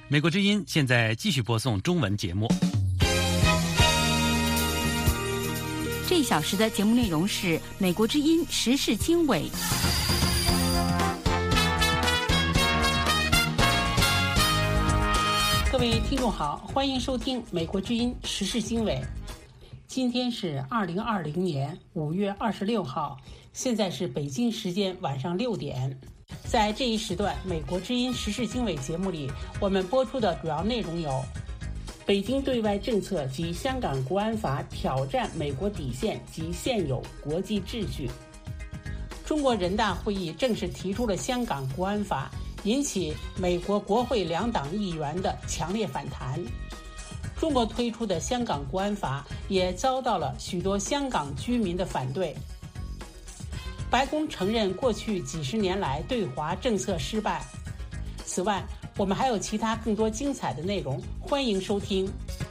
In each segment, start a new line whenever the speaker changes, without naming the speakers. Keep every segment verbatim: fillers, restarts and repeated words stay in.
美国之音现在继续播送中文节目。
这一小时的节目内容是美国之音时事经纬。
各位听众好，欢迎收听美国之音时事经纬。今天是二零二零年五月二十六号，现在是北京时间晚上六点。在这一时段美国之音时事经纬节目里，我们播出的主要内容有：北京对外政策及香港国安法挑战美国底线及现有国际秩序；中国人大会议正式提出了香港国安法，引起美国国会两党议员的强烈反弹。中国推出的香港国安法也遭到了许多香港居民的反对。白宫承认过去几十年来对华政策失败。此外，我们还有其他更多精彩的内容，欢迎收听。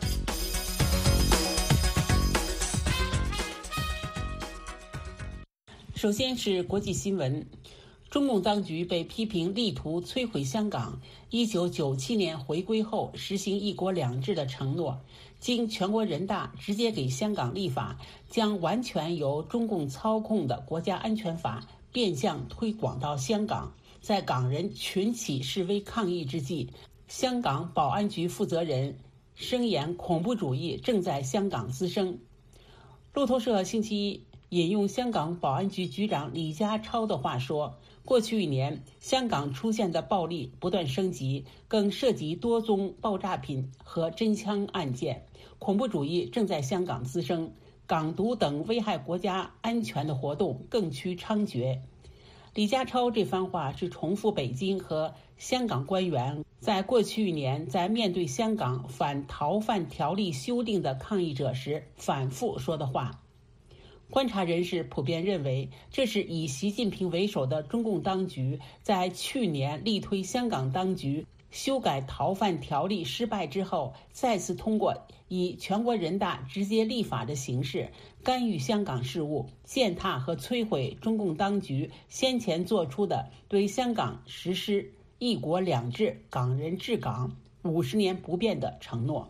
首先是国际新闻。中共当局被批评力图摧毁香港一九九七年回归后实行一国两制的承诺，经全国人大直接给香港立法，将完全由中共操控的国家安全法变相推广到香港。在港人群起示威抗议之际，香港保安局负责人声言恐怖主义正在香港滋生。路透社星期一引用香港保安局局长李家超的话说，过去一年香港出现的暴力不断升级，更涉及多宗爆炸品和真枪案件，恐怖主义正在香港滋生，港独等危害国家安全的活动更趋猖獗。李家超这番话是重复北京和香港官员在过去一年在面对香港反逃犯条例修订的抗议者时反复说的话。观察人士普遍认为，这是以习近平为首的中共当局在去年力推香港当局修改逃犯条例失败之后，再次通过以全国人大直接立法的形式干预香港事务，践踏和摧毁中共当局先前做出的对香港实施一国两制、港人治港五十年不变的承诺。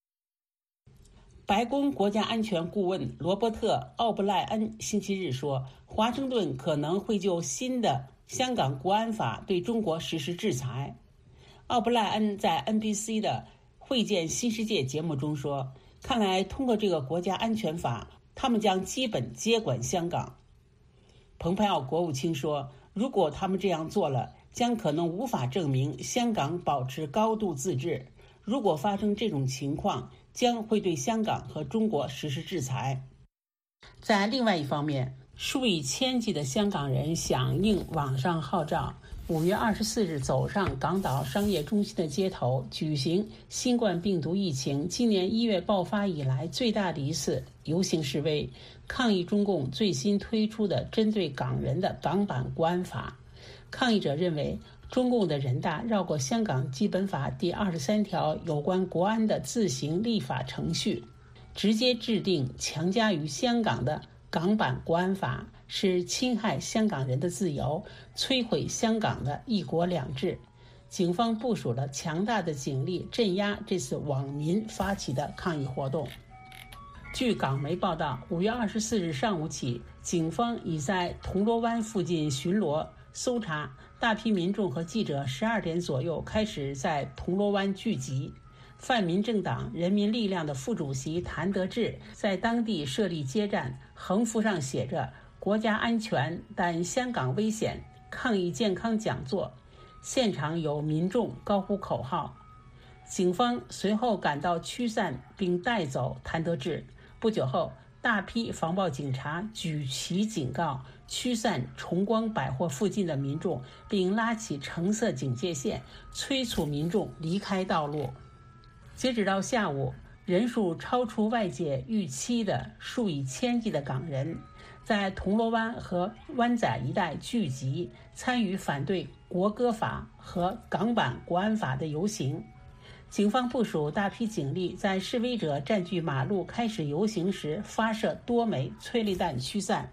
白宫国家安全顾问罗伯特·奥布莱恩星期日说，华盛顿可能会就新的香港国安法对中国实施制裁。奥布莱恩在 N B C 的会见新世界节目中说，看来通过这个国家安全法，他们将基本接管香港。蓬佩奥国务卿说，如果他们这样做了，将可能无法证明香港保持高度自治。如果发生这种情况，将会对香港和中国实施制裁。在另外一方面，数以千计的香港人响应网上号召，五月二十四日走上港岛商业中心的街头，举行新冠病毒疫情今年一月爆发以来最大的一次游行示威，抗议中共最新推出的针对港人的港版国安法。抗议者认为，中共的人大绕过香港基本法第二十三条有关国安的自行立法程序，直接制定强加于香港的港版国安法，是侵害香港人的自由，摧毁香港的一国两制。警方部署了强大的警力镇压这次网民发起的抗议活动。据港媒报道，五月二十四日上午起，警方已在铜锣湾附近巡逻搜查，大批民众和记者十二点左右开始在铜锣湾聚集。泛民政党人民力量的副主席谭德志在当地设立街站，横幅上写着国家安全但香港危险抗疫健康讲座，现场有民众高呼口号。警方随后赶到驱散并带走谭德志。不久后，大批防暴警察举旗警告，驱散崇光百货附近的民众，并拉起橙色警戒线，催促民众离开道路。截止到下午，人数超出外界预期的数以千计的港人在铜锣湾和湾仔一带聚集，参与反对国歌法和港版国安法的游行。警方部署大批警力，在示威者占据马路开始游行时发射多枚催泪弹驱散。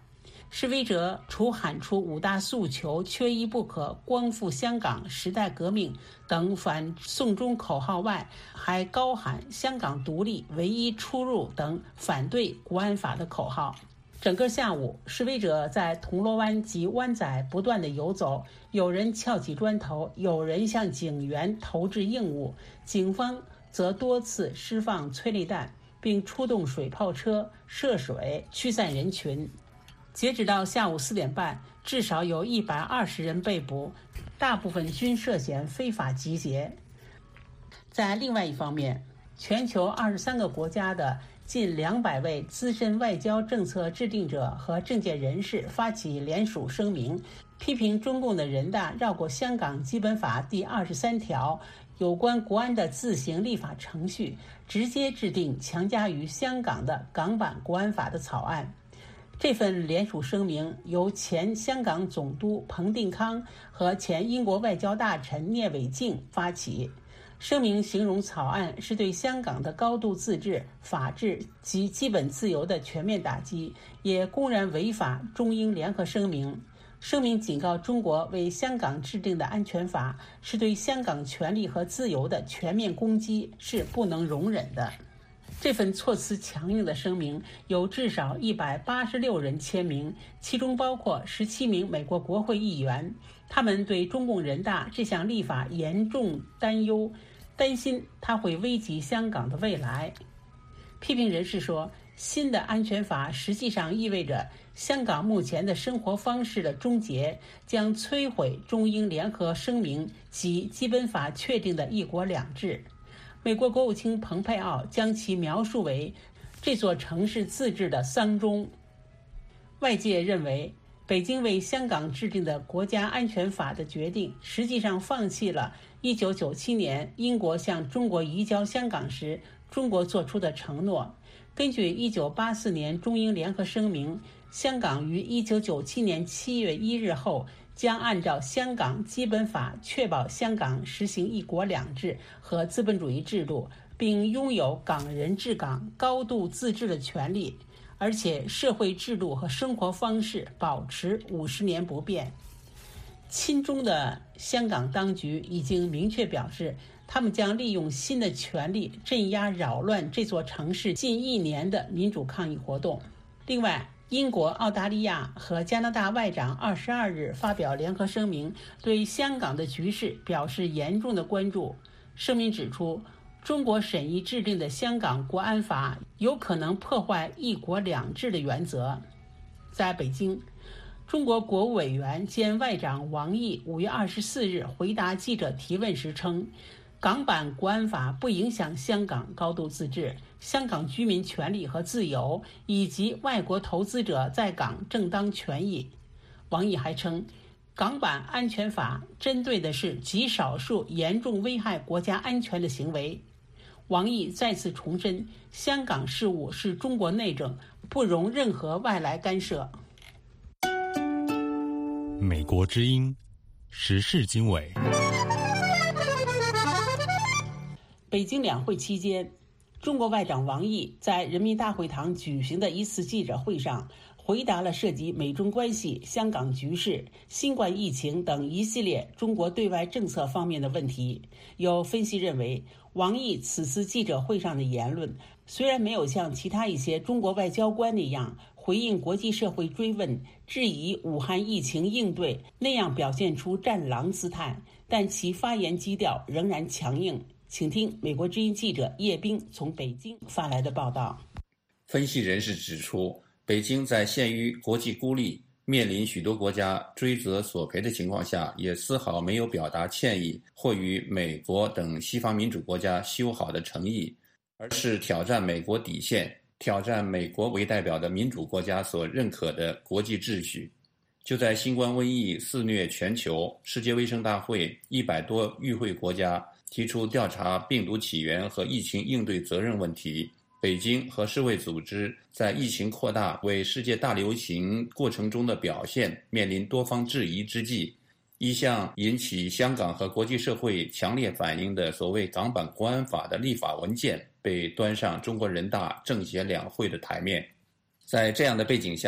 示威者除喊出五大诉求缺一不可、光复香港、时代革命等反送中口号外，还高喊香港独立唯一出路等反对国安法的口号。整个下午，示威者在铜锣湾及湾仔不断地游走，有人撬起砖头，有人向警员投掷硬物，警方则多次释放催泪弹，并出动水炮车射水驱散人群。截止到下午四点半，至少有一百二十人被捕，大部分均涉嫌非法集结。在另外一方面，全球二十三个国家的近两百位资深外交政策制定者和政界人士发起联署声明，批评中共的人大绕过香港基本法第二十三条有关国安的自行立法程序，直接制定强加于香港的港版国安法的草案。这份联署声明由前香港总督彭定康和前英国外交大臣聂伟静发起。声明形容草案是对香港的高度自治、法治及基本自由的全面打击，也公然违反中英联合声明。声明警告中国为香港制定的安全法是对香港权利和自由的全面攻击，是不能容忍的。这份措辞强硬的声明有至少一百八十六人签名，其中包括十七名美国国会议员。他们对中共人大这项立法严重担忧，担心它会危及香港的未来。批评人士说，新的安全法实际上意味着香港目前的生活方式的终结，将摧毁中英联合声明及基本法确定的一国两制。美国国务卿蓬佩奥将其描述为这座城市自治的丧钟。外界认为，北京为香港制定的国家安全法的决定，实际上放弃了一九九七年英国向中国移交香港时中国做出的承诺。根据一九八四年中英联合声明，香港于一九九七年七月一日后将按照香港基本法确保香港实行一国两制和资本主义制度，并拥有港人治港、高度自治的权利，而且社会制度和生活方式保持五十年不变。亲中的香港当局已经明确表示，他们将利用新的权力镇压扰乱这座城市近一年的民主抗议活动。另外，英国、澳大利亚和加拿大外长二十二日发表联合声明，对香港的局势表示严重的关注。声明指出，中国审议制定的香港国安法有可能破坏一国两制的原则。在北京，中国国务委员兼外长王毅五月二十四日回答记者提问时称，港版国安法不影响香港高度自治、香港居民权利和自由以及外国投资者在港正当权益。王毅还称，港版安全法针对的是极少数严重危害国家安全的行为。王毅再次重申，香港事务是中国内政，不容任何外来干涉。
美国之音时事经纬。
北京两会期间，中国外长王毅在人民大会堂举行的一次记者会上，回答了涉及美中关系、香港局势、新冠疫情等一系列中国对外政策方面的问题。有分析认为，王毅此次记者会上的言论虽然没有像其他一些中国外交官那样回应国际社会追问、质疑武汉疫情应对那样表现出战狼姿态，但其发言基调仍然强硬。请听美国之音记者叶冰从北京发来的报道。
分析人士指出，北京在陷于国际孤立、面临许多国家追责索赔的情况下，也丝毫没有表达歉意或与美国等西方民主国家修好的诚意，而是挑战美国底线，挑战美国为代表的民主国家所认可的国际秩序。就在新冠瘟疫肆虐全球，世界卫生大会一百多与会国家提出调查病毒起源和疫情应对责任问题。北京和世卫组织在疫情扩大为世界大流行过程中的表现面临多方质疑之际，一项引起香港和国际社会强烈反应的所谓港版国安法的立法文件被端上中国人大政协两会的台面。在这样的背景下，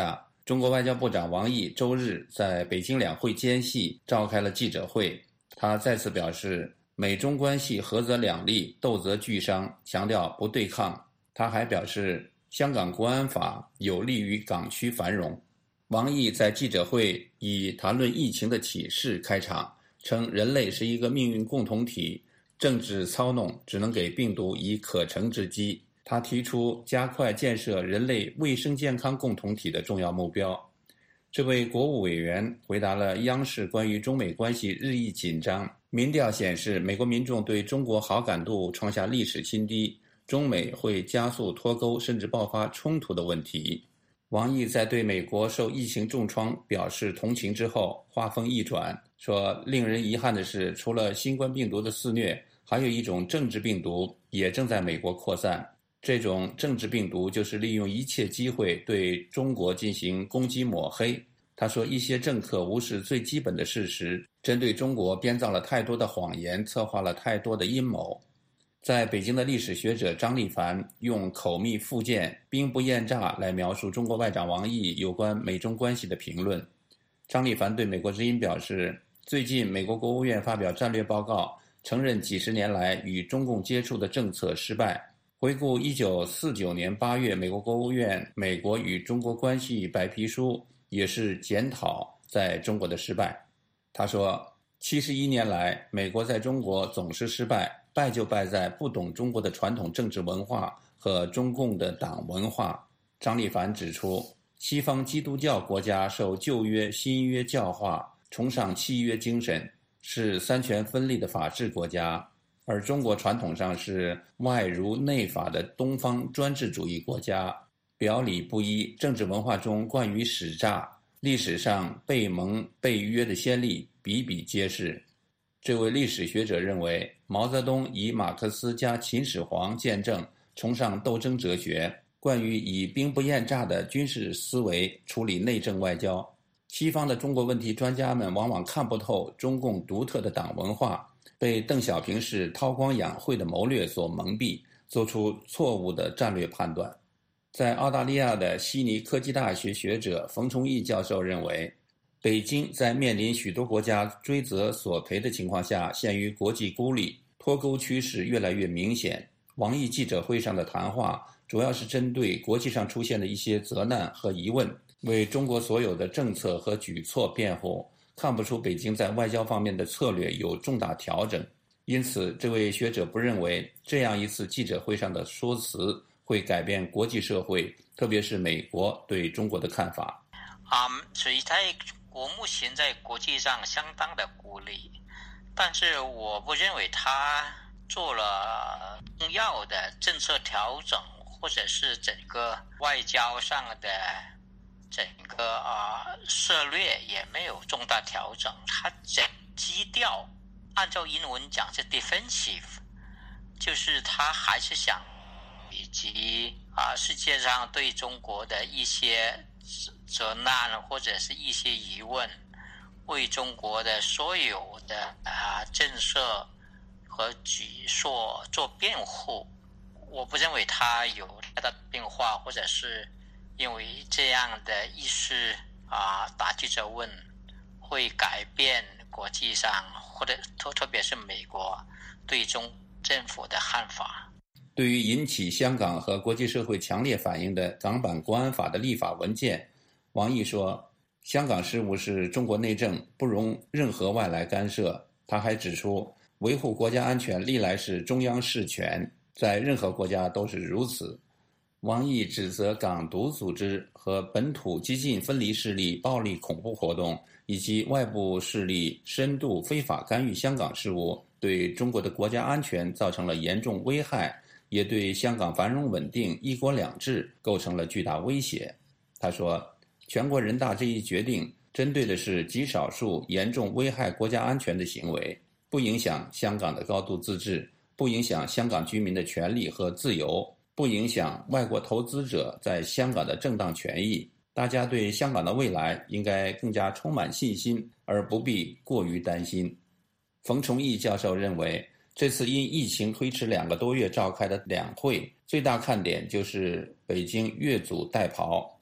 中国外交部长王毅周日在北京两会间隙召开了记者会，他再次表示美中关系合则两利，斗则俱伤，强调不对抗。他还表示香港国安法有利于港区繁荣。王毅在记者会以谈论疫情的启示开场，称人类是一个命运共同体，政治操弄只能给病毒以可乘之机。他提出加快建设人类卫生健康共同体的重要目标。这位国务委员回答了央视关于中美关系日益紧张，民调显示美国民众对中国好感度创下历史新低，中美会加速脱钩甚至爆发冲突的问题。王毅在对美国受疫情重创表示同情之后，话锋一转，说令人遗憾的是，除了新冠病毒的肆虐，还有一种政治病毒也正在美国扩散。这种政治病毒就是利用一切机会对中国进行攻击抹黑。他说，一些政客无视最基本的事实，针对中国编造了太多的谎言，策划了太多的阴谋。在北京的历史学者张立凡用口蜜腹剑、兵不厌诈来描述中国外长王毅有关美中关系的评论。张立凡对美国之音表示，最近美国国务院发表战略报告，承认几十年来与中共接触的政策失败。回顾一九四九年八月美国国务院《美国与中国关系白皮书》也是检讨在中国的失败。他说，七十一年来美国在中国总是失败，败就败在不懂中国的传统政治文化和中共的党文化。张立凡指出，西方基督教国家受旧约新约教化，崇尚契约精神，是三权分立的法治国家，而中国传统上是外儒内法的东方专制主义国家，表里不一，政治文化中惯于使诈，历史上背盟背约的先例比比皆是。这位历史学者认为，毛泽东以马克思加秦始皇见证，崇尚斗争哲学，惯于以兵不厌诈的军事思维处理内政外交。西方的中国问题专家们往往看不透中共独特的党文化，被邓小平式韬光养晦的谋略所蒙蔽，做出错误的战略判断。在澳大利亚的悉尼科技大学学者冯崇义教授认为，北京在面临许多国家追责索赔的情况下，陷于国际孤立，脱钩趋势越来越明显。王毅记者会上的谈话主要是针对国际上出现的一些责难和疑问，为中国所有的政策和举措辩护，看不出北京在外交方面的策略有重大调整。因此，这位学者不认为这样一次记者会上的说辞会改变国际社会，特别是美国对中国的看法。
嗯，所以在国目前在国际上相当的孤立，但是我不认为他做了重要的政策调整，或者是整个外交上的整个啊、呃、策略也没有重大调整。他整基调按照英文讲是 defensive， 就是他还是想以及啊、呃、世界上对中国的一些责难或者是一些疑问，为中国的所有的啊、呃、政策和举措做辩护。我不认为他有太大的变化，或者是因为这样的意识啊、呃、打记者问会改变国际上或者特特别是美国对中政府的看法。
对于引起香港和国际社会强烈反应的港版国安法的立法文件，王毅说，香港事务是中国内政，不容任何外来干涉。他还指出，维护国家安全历来是中央事权，在任何国家都是如此。王毅指责港独组织和本土激进分离势力暴力恐怖活动，以及外部势力深度非法干预香港事务，对中国的国家安全造成了严重危害，也对香港繁荣稳定、一国两制构成了巨大威胁。他说，全国人大这一决定针对的是极少数严重危害国家安全的行为，不影响香港的高度自治，不影响香港居民的权利和自由，不影响外国投资者在香港的正当权益。大家对香港的未来应该更加充满信心，而不必过于担心。冯崇义教授认为，这次因疫情推迟两个多月召开的两会，最大看点就是北京越俎代庖，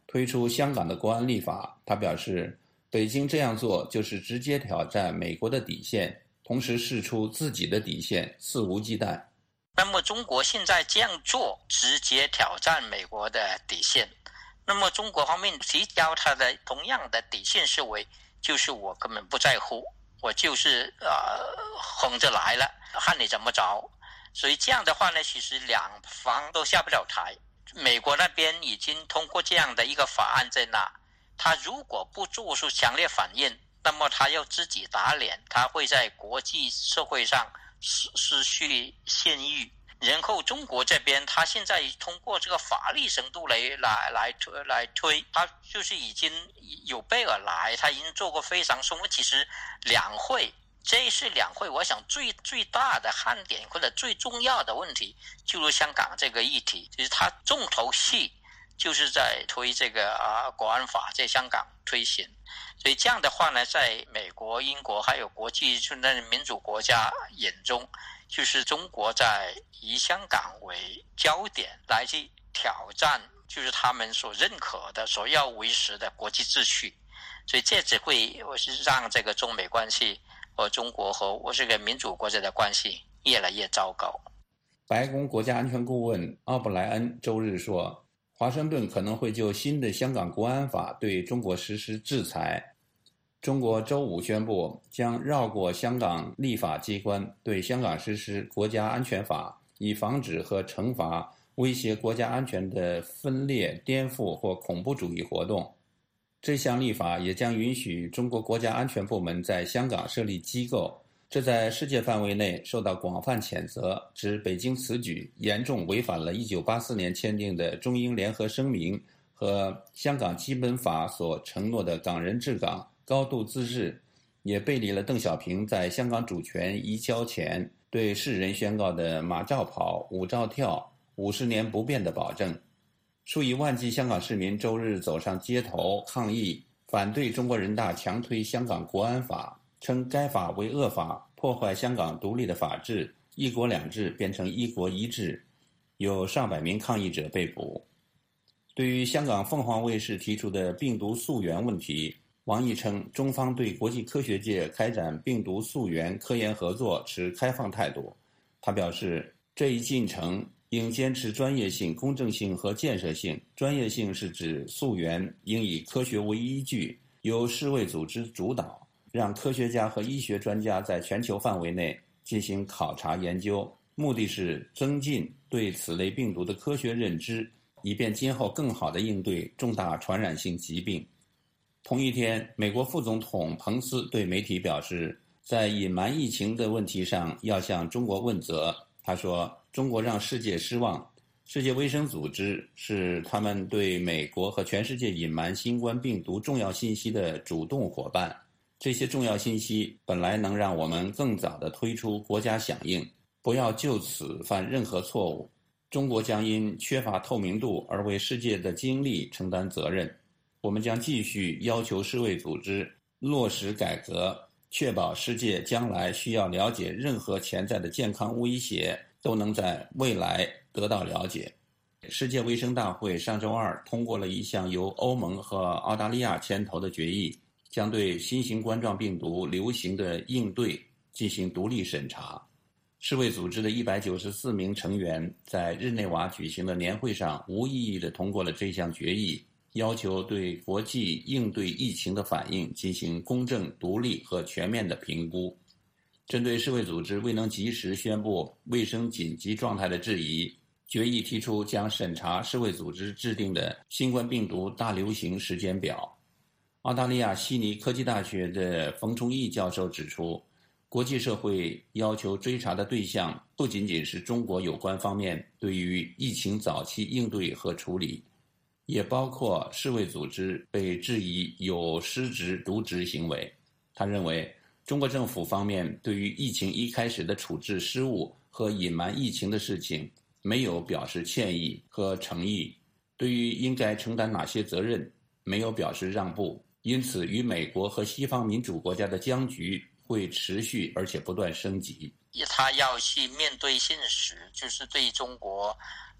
推出香港的国安立法。他表示，北京这样做就是直接挑战美国的底线，同时释出自己的底线，肆无忌惮。
那么中国现在这样做，直接挑战美国的底线。那么中国方面提交他的同样的底线思维，就是我根本不在乎，我就是呃横着来了，看你怎么着。所以这样的话呢，其实两方都下不了台。美国那边已经通过这样的一个法案在那，他如果不做出强烈反应，那么他要自己打脸，他会在国际社会上失失去信誉。然后中国这边，他现在通过这个法律程度来来来推来推，他就是已经有备而来，他已经做过非常充分。其实两会，这一次两会，我想最最大的看点或者最重要的问题，就是香港这个议题，就是他重头戏就是在推这个啊国安法在香港推行。所以这样的话呢，在美国、英国还有国际那民主国家眼中，就是中国在以香港为焦点来去挑战，就是他们所认可的、所要维持的国际秩序。所以这只会我是让这个中美关系和中国和我这个民主国家的关系越来越糟糕。
白宫国家安全顾问奥布莱恩周日说，华盛顿可能会就新的香港国安法对中国实施制裁。中国周五宣布将绕过香港立法机关，对香港实施国家安全法，以防止和惩罚威胁国家安全的分裂、颠覆或恐怖主义活动。这项立法也将允许中国国家安全部门在香港设立机构，这在世界范围内受到广泛谴责，指北京此举严重违反了一九八四年签订的中英联合声明和香港基本法所承诺的港人治港、高度自治，也背离了邓小平在香港主权移交前对世人宣告的马照跑、舞照跳、五十年不变的保证。数以万计香港市民周日走上街头抗议，反对中国人大强推香港国安法，称该法为恶法，破坏香港独立的法治，一国两制变成一国一制，有上百名抗议者被捕。对于香港凤凰卫视提出的病毒溯源问题，王毅称，中方对国际科学界开展病毒溯源科研合作持开放态度。他表示，这一进程应坚持专业性、公正性和建设性。专业性是指溯源应以科学为依据，由世卫组织主导，让科学家和医学专家在全球范围内进行考察研究，目的是增进对此类病毒的科学认知，以便今后更好地应对重大传染性疾病。同一天，美国副总统彭斯对媒体表示，在隐瞒疫情的问题上要向中国问责。他说，中国让世界失望，世界卫生组织是他们对美国和全世界隐瞒新冠病毒重要信息的主动伙伴。这些重要信息本来能让我们更早地推出国家响应，不要就此犯任何错误。中国将因缺乏透明度而为世界的经历承担责任。我们将继续要求世卫组织落实改革，确保世界将来需要了解任何潜在的健康威胁都能在未来得到了解。世界卫生大会上周二通过了一项由欧盟和澳大利亚牵头的决议，将对新型冠状病毒流行的应对进行独立审查。世卫组织的一百九十四名成员在日内瓦举行的年会上无异议地通过了这项决议，要求对国际应对疫情的反应进行公正、独立和全面的评估。针对世卫组织未能及时宣布卫生紧急状态的质疑，决议提出将审查世卫组织制定的新冠病毒大流行时间表。澳大利亚悉尼科技大学的冯崇义教授指出，国际社会要求追查的对象不仅仅是中国有关方面对于疫情早期应对和处理，也包括世卫组织被质疑有失职渎职行为。他认为，中国政府方面对于疫情一开始的处置失误和隐瞒疫情的事情没有表示歉意和诚意，对于应该承担哪些责任没有表示让步，因此与美国和西方民主国家的僵局会持续而且不断升级。
他要去面对现实，就是对中国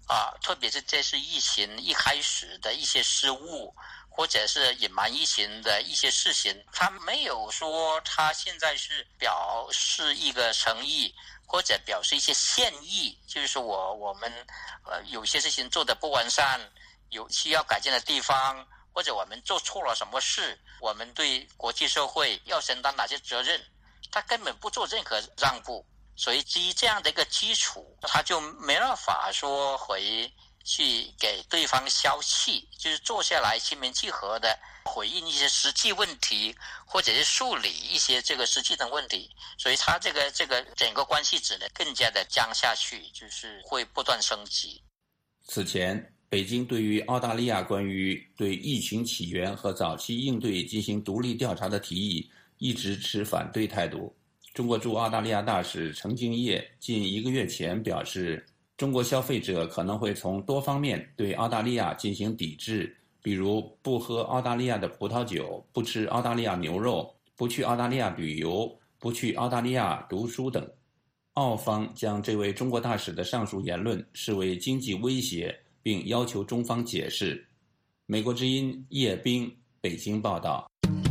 啊，特别是这是疫情一开始的一些失误，或者是隐瞒疫情的一些事情，他没有说他现在是表示一个诚意，或者表示一些歉意，就是说我我们呃有些事情做得不完善，有需要改进的地方，或者我们做错了什么事，我们对国际社会要承担哪些责任，他根本不做任何让步。所以基于这样的一个基础，他就没办法说回去给对方消气，就是坐下来心平气和的回应一些实际问题，或者是梳理一些这个实际的问题。所以他这个这个整个关系只能更加的僵下去，就是会不断升级。
此前，北京对于澳大利亚关于对疫情起源和早期应对进行独立调查的提议一直持反对态度。中国驻澳大利亚大使程敬业近一个月前表示，中国消费者可能会从多方面对澳大利亚进行抵制，比如不喝澳大利亚的葡萄酒，不吃澳大利亚牛肉，不去澳大利亚旅游，不去澳大利亚读书等。澳方将这位中国大使的上述言论视为经济威胁，并要求中方解释。美国之音叶冰北京报道。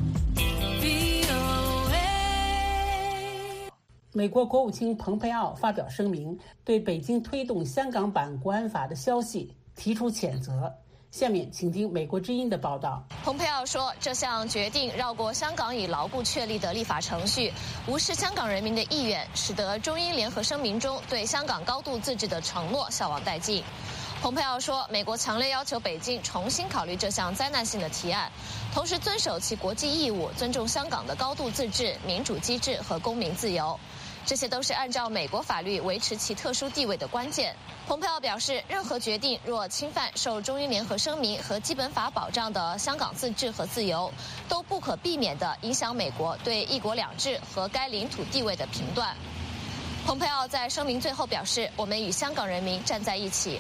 美国国务卿蓬佩奥发表声明，对北京推动香港版国安法的消息提出谴责。下面请听美国之音的报道。
蓬佩奥说，这项决定绕过香港已牢固确立的立法程序，无视香港人民的意愿，使得中英联合声明中对香港高度自治的承诺消亡殆尽。蓬佩奥说，美国强烈要求北京重新考虑这项灾难性的提案，同时遵守其国际义务，尊重香港的高度自治、民主机制和公民自由。这些都是按照美国法律维持其特殊地位的关键。蓬佩奥表示，任何决定若侵犯受中英联合声明和基本法保障的香港自治和自由，都不可避免地影响美国对一国两制和该领土地位的评断。蓬佩奥在声明最后表示，我们与香港人民站在一起。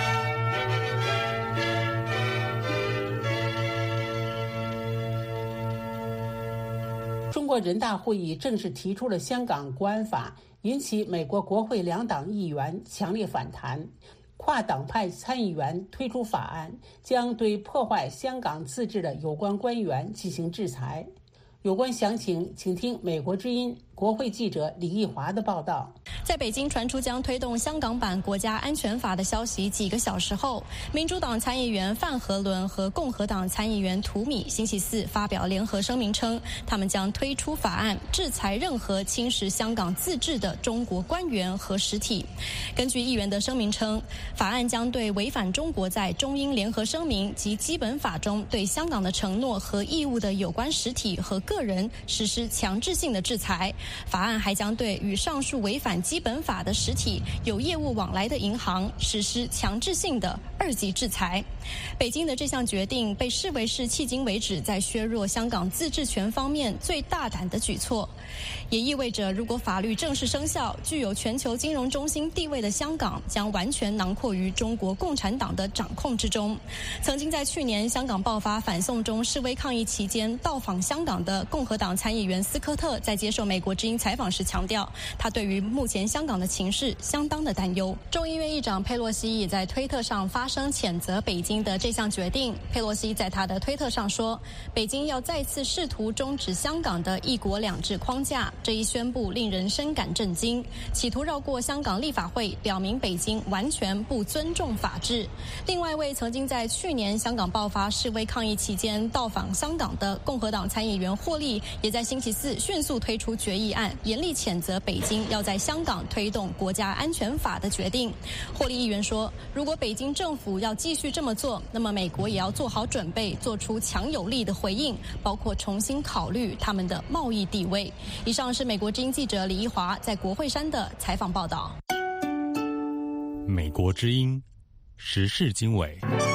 中国人大会议正式提出了香港国安法，引起美国国会两党议员强烈反弹。跨党派参议员推出法案，将对破坏香港自治的有关官员进行制裁。有关详情，请听美国之音国会记者李义华的报道。
在北京传出将推动香港版国家安全法的消息几个小时后，民主党参议员范和伦和共和党参议员图米星期四发表联合声明称，他们将推出法案制裁任何侵蚀香港自治的中国官员和实体。根据议员的声明称，法案将对违反中国在中英联合声明及基本法中对香港的承诺和义务的有关实体和个人实施强制性的制裁。法案还将对与上述违反基本法的实体有业务往来的银行实施强制性的二级制裁。北京的这项决定被视为是迄今为止在削弱香港自治权方面最大胆的举措，也意味着如果法律正式生效，具有全球金融中心地位的香港将完全囊括于中国共产党的掌控之中。曾经在去年香港爆发反送中示威抗议期间到访香港的共和党参议员斯科特在接受美国之音采访时强调，他对于目前香港的情势相当的担忧。众议院议长佩洛西也在推特上发声谴责北京的这项决定。佩洛西在他的推特上说，北京要再次试图终止香港的一国两制框架，这一宣布令人深感震惊，企图绕过香港立法会，表明北京完全不尊重法治。另外一位曾经在去年香港爆发示威抗议期间到访香港的共和党参议员霍利，也在星期四迅速推出决议案，严厉谴责北京要在香港推动国家安全法的决定。霍利议员说，如果北京政府要继续这么做，那么美国也要做好准备，做出强有力的回应，包括重新考虑他们的贸易地位。以上是美国之音记者李一华在国会山的采访报道。
美国之音时事经纬。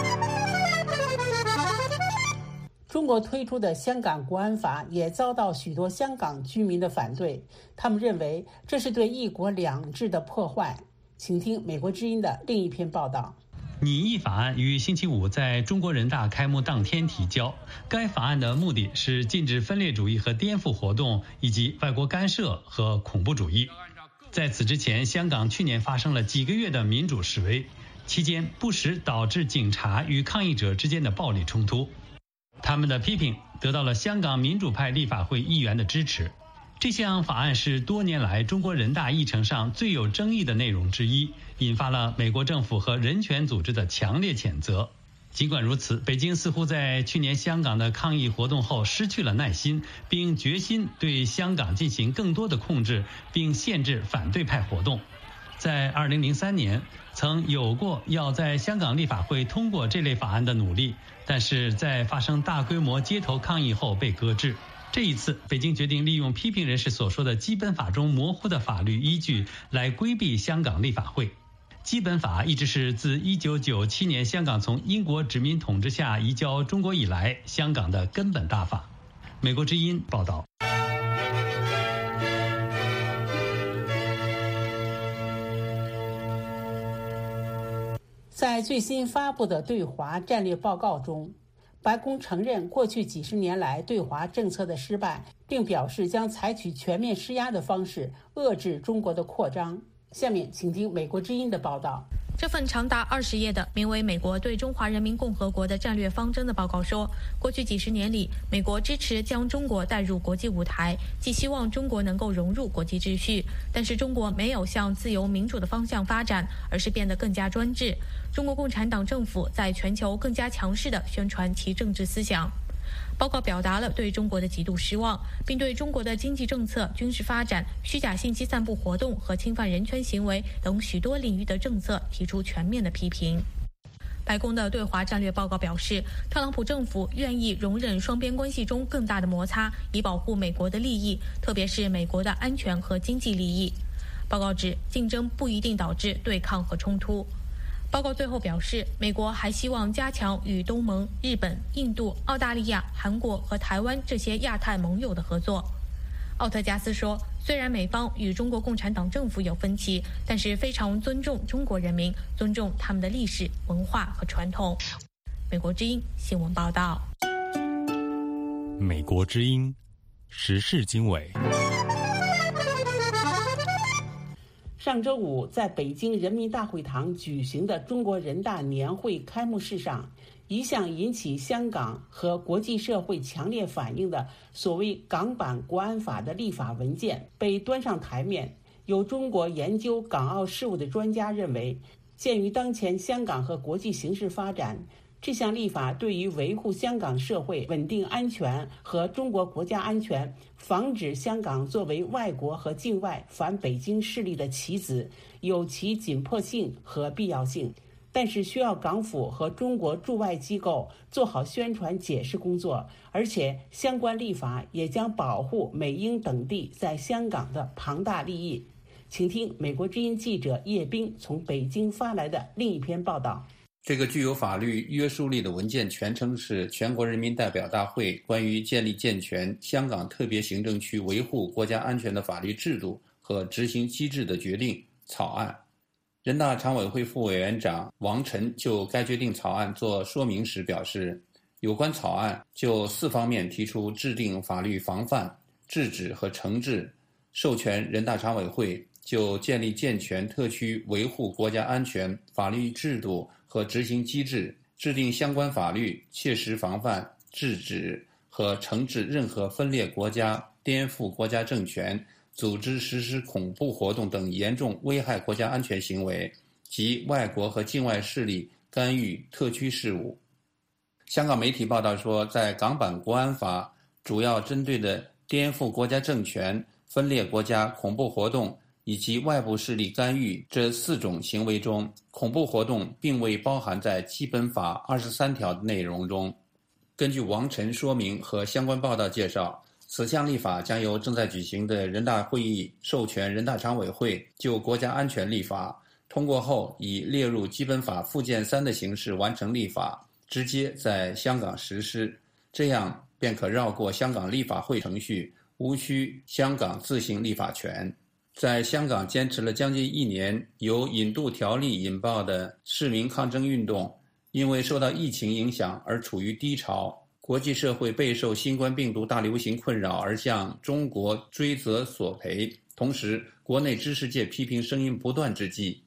中国推出的香港国安法也遭到许多香港居民的反对，他们认为这是对一国两制的破坏。请听美国之音的另一篇报道。
拟议法案于星期五在中国人大开幕当天提交。该法案的目的是禁止分裂主义和颠覆活动，以及外国干涉和恐怖主义。在此之前，香港去年发生了几个月的民主示威， 期间不时导致警察与抗议者之间的暴力冲突。他们的批评得到了香港民主派立法会议员的支持。这项法案是多年来中国人大议程上最有争议的内容之一，引发了美国政府和人权组织的强烈谴责。尽管如此，北京似乎在去年香港的抗议活动后失去了耐心，并决心对香港进行更多的控制，并限制反对派活动。在二零零三年，曾有过要在香港立法会通过这类法案的努力，但是在发生大规模街头抗议后被搁置。这一次，北京决定利用批评人士所说的基本法中模糊的法律依据来规避香港立法会。基本法一直是自一九九七年香港从英国殖民统治下移交中国以来，香港的根本大法。美国之音报道。
在最新发布的对华战略报告中，白宫承认过去几十年来对华政策的失败，并表示将采取全面施压的方式遏制中国的扩张。下面请听美国之音的报道。
这份长达二十页的名为《美国对中华人民共和国的战略方针》的报告说，过去几十年里，美国支持将中国带入国际舞台，既希望中国能够融入国际秩序，但是中国没有向自由民主的方向发展，而是变得更加专制。中国共产党政府在全球更加强势地宣传其政治思想。报告表达了对中国的极度失望，并对中国的经济政策、军事发展、虚假信息散布活动和侵犯人权行为等许多领域的政策提出全面的批评。白宫的对华战略报告表示，特朗普政府愿意容忍双边关系中更大的摩擦，以保护美国的利益，特别是美国的安全和经济利益。报告指，竞争不一定导致对抗和冲突。报告最后表示，美国还希望加强与东盟、日本、印度、澳大利亚、韩国和台湾这些亚太盟友的合作。奥特加斯说，虽然美方与中国共产党政府有分歧，但是非常尊重中国人民，尊重他们的历史、文化和传统。美国之音新闻报道。
美国之音时事经纬。
上周五，在北京人民大会堂举行的中国人大年会开幕式上，一向引起香港和国际社会强烈反应的所谓港版国安法的立法文件被端上台面。有中国研究港澳事务的专家认为，鉴于当前香港和国际形势发展，这项立法对于维护香港社会稳定安全和中国国家安全，防止香港作为外国和境外反北京势力的棋子，有其紧迫性和必要性。但是需要港府和中国驻外机构做好宣传解释工作，而且相关立法也将保护美英等地在香港的庞大利益。请听美国之音记者叶冰从北京发来的另一篇报道。
这个具有法律约束力的文件全称是《全国人民代表大会关于建立健全香港特别行政区维护国家安全的法律制度和执行机制的决定》草案。人大常委会副委员长王晨就该决定草案作说明时表示，有关草案就四方面提出制定法律防范、制止和惩治，授权人大常委会就建立健全特区维护国家安全法律制度和执行机制，制定相关法律，切实防范、制止和惩治任何分裂国家、颠覆国家政权、组织实施恐怖活动等严重危害国家安全行为及外国和境外势力干预特区事务。香港媒体报道说，在港版国安法主要针对的颠覆国家政权、分裂国家、恐怖活动以及外部势力干预这四种行为中，恐怖活动并未包含在基本法二十三条的内容中。根据王晨说明和相关报道介绍，此项立法将由正在举行的人大会议授权人大常委会就国家安全立法，通过后以列入基本法附件三的形式完成立法，直接在香港实施，这样便可绕过香港立法会程序，无需香港自行立法权。在香港坚持了将近一年由引渡条例引爆的市民抗争运动，因为受到疫情影响而处于低潮，国际社会备受新冠病毒大流行困扰而向中国追责索赔，同时国内知识界批评声音不断之际，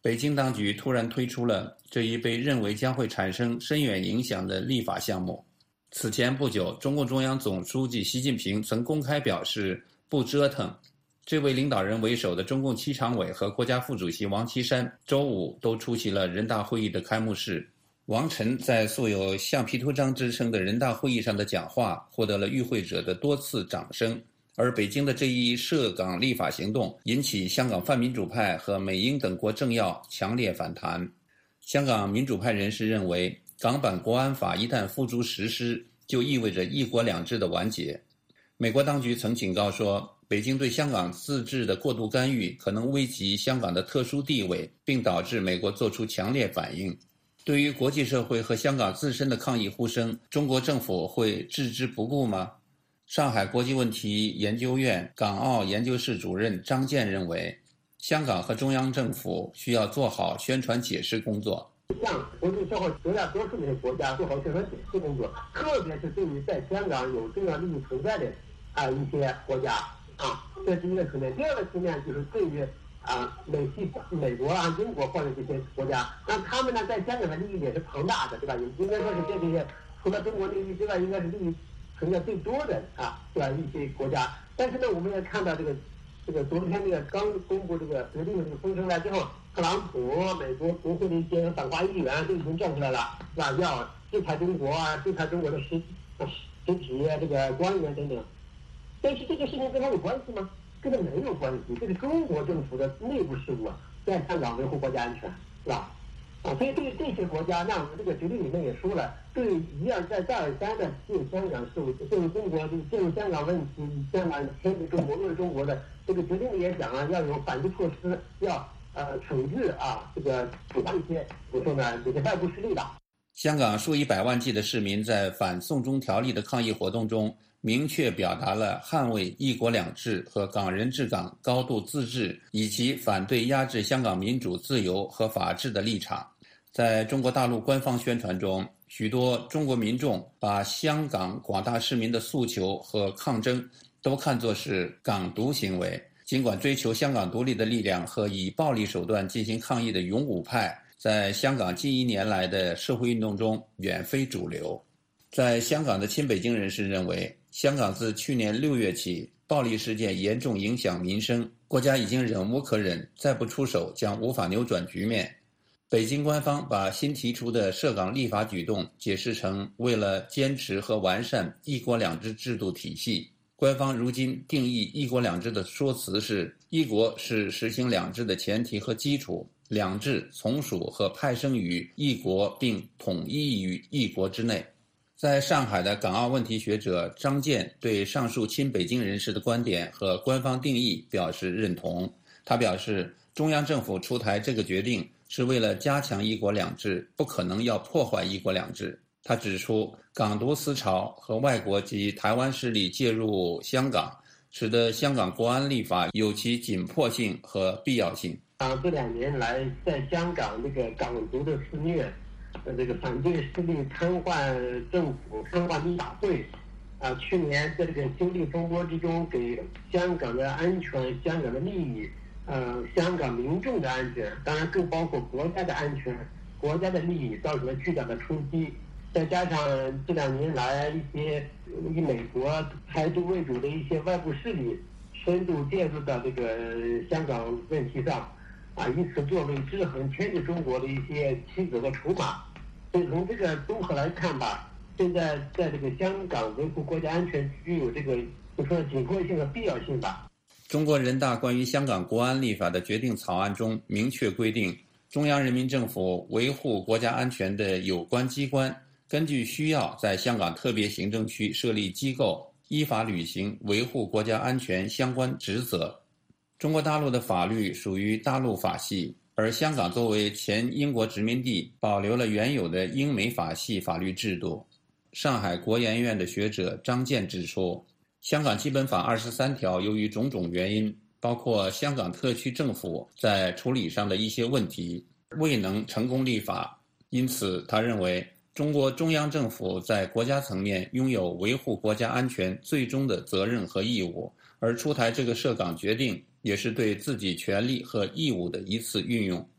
北京当局突然推出了这一被认为将会产生深远影响的立法项目。此前不久，中共中央总书记习近平曾公开表示不折腾。这位领导人为首的中共七常委和国家副主席王岐山周五都出席了人大会议的开幕式。王晨在素有橡皮图章之称的人大会议上的讲话获得了与会者的多次掌声。而北京的这一涉港立法行动引起香港泛民主派和美英等国政要强烈反弹。香港民主派人士认为，港版国安法一旦付诸实施，就意味着一国两制的完结。美国当局曾警告说，北京对香港自治的过度干预可能危及香港的特殊地位，并导致美国做出强烈反应。对于国际社会和香港自身的抗议呼声，中国政府会置之不顾吗？上海国际问题研究院港澳研究室主任张健认为，香港和中央政府需要做好宣传解释工作。
向国际社会绝大多数的国家做好宣传解释工作，特别是对于在香港有重要利益存在的啊一些国家啊，这是一个层面。第二个层面就是对于啊美西美国啊英国或者这些国家，那他们呢在香港的利益也是庞大的，对吧？应该说是这些除了中国利益之外，应该是利益存在最多的啊，对吧？一些国家。但是呢，我们也看到这个这个昨天这个刚公布这个决定的这个风声来之后，特朗普美国国会的一些反华议员都已经站出来了，是吧？要制裁中国啊，制裁中国的实实体这个官员等等。但是这个事情跟他有关系吗？跟他没有关系，这是中国政府的内部事务啊，在香港维护国家安全，是吧？啊，所以对于这些国家，那我们这个决定里面也说了，对一而再再而三的对香港事务、对中国、对香港问题、香港牵制中国、论中国的这个决定里也讲啊，要有反制措施，要呃惩治啊这个处罚一些怎么说呢这个外部势力的。
香港数以百万计的市民在反送中条例的抗议活动中，明确表达了捍卫一国两制和港人治港高度自治，以及反对压制香港民主自由和法治的立场。在中国大陆官方宣传中，许多中国民众把香港广大市民的诉求和抗争都看作是港独行为。尽管追求香港独立的力量和以暴力手段进行抗议的勇武派，在香港近一年来的社会运动中远非主流。在香港的亲北京人士认为，香港自去年六月起，暴力事件严重影响民生，国家已经忍无可忍，再不出手将无法扭转局面。北京官方把新提出的涉港立法举动解释成为了坚持和完善一国两制制度体系。官方如今定义一国两制的说辞是，一国是实行两制的前提和基础，两制从属和派生于一国并统一于一国之内。在上海的港澳问题学者张健对上述亲北京人士的观点和官方定义表示认同。他表示，中央政府出台这个决定是为了加强一国两制，不可能要破坏一国两制。他指出，港独思潮和外国及台湾势力介入香港，使得香港国安立法有其紧迫性和必要性。
啊，这两年来，在香港这个港独的肆虐，呃，这个反对势力瘫痪政府、瘫痪立法会，啊，去年在这个修例风波之中，给香港的安全、香港的利益，呃，香港民众的安全，当然更包括国家的安全、国家的利益，造成了巨大的冲击。再加上这两年来一些以美国台独为主的一些外部势力深度介入到这个香港问题上，啊，以此作为制衡牵制中国的一些棋子和筹码。所以从这个综合来看吧，现在在这个香港维护国家安全具有这个就说紧迫性和必要性吧。
中国人大关于香港国安立法的决定草案中明确规定，中央人民政府维护国家安全的有关机关根据需要在香港特别行政区设立机构，依法履行维护国家安全相关职责。中国大陆的法律属于大陆法系，而香港作为前英国殖民地，保留了原有的英美法系法律制度。上海国研院的学者张健指出，香港基本法二十三条由于种种原因，包括香港特区政府在处理上的一些问题，未能成功立法。因此，他认为中国中央政府在国家层面拥有维护国家安全最终的责任和义务，而出台这个涉港决定也是对自己权利和义务的一次运用。